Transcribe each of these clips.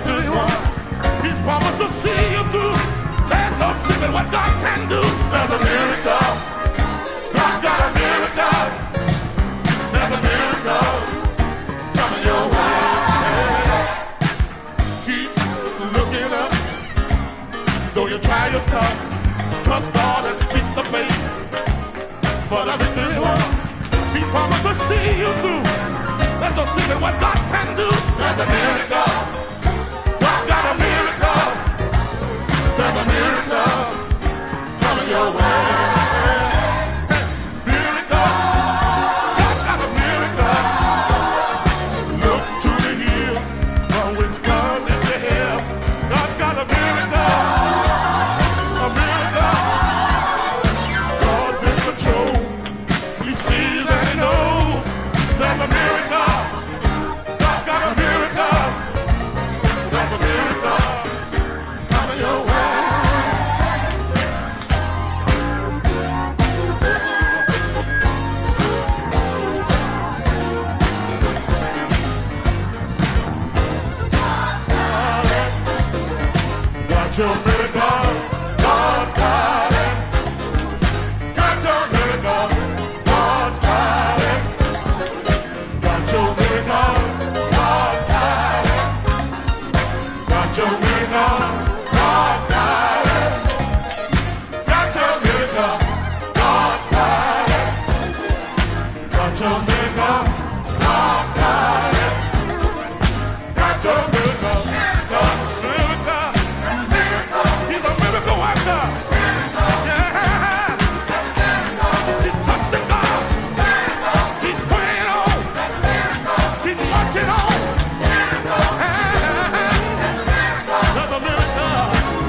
victory won. He's promised to see you through. There's no secret what God can do. There's a miracle. God's got a miracle. There's a miracle coming your way. Keep looking up. Though your trials come, trust God and keep the faith. For the victory won. He promised to see you through. There's no secret what God can do. There's a miracle. God's got a miracle. There's a miracle coming your way. Miracle. God's got a miracle. Look to the hills from which cometh the help. God's got a miracle. A miracle. God's in control. He sees and he knows. There's a miracle. God's got a miracle. There's a miracle coming your way. Got your miracle. God's got it. Got your miracle. God's got it. Got your miracle. God's got it. Got your miracle. God's got it. Got your miracle. God's got it. Got your miracle. God's got it. Got your miracle. God's miracle. He's a miracle worker. Yeah. He touched the God. He's praying on. He's marching on. Another miracle.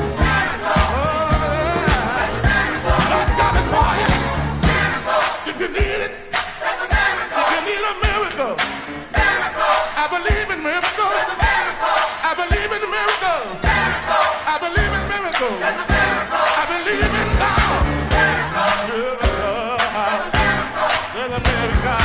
God's got it for you. If you need it, if you need a miracle, I believe in miracles. I believe in miracles. I believe in miracles. I believe in God. There's a miracle.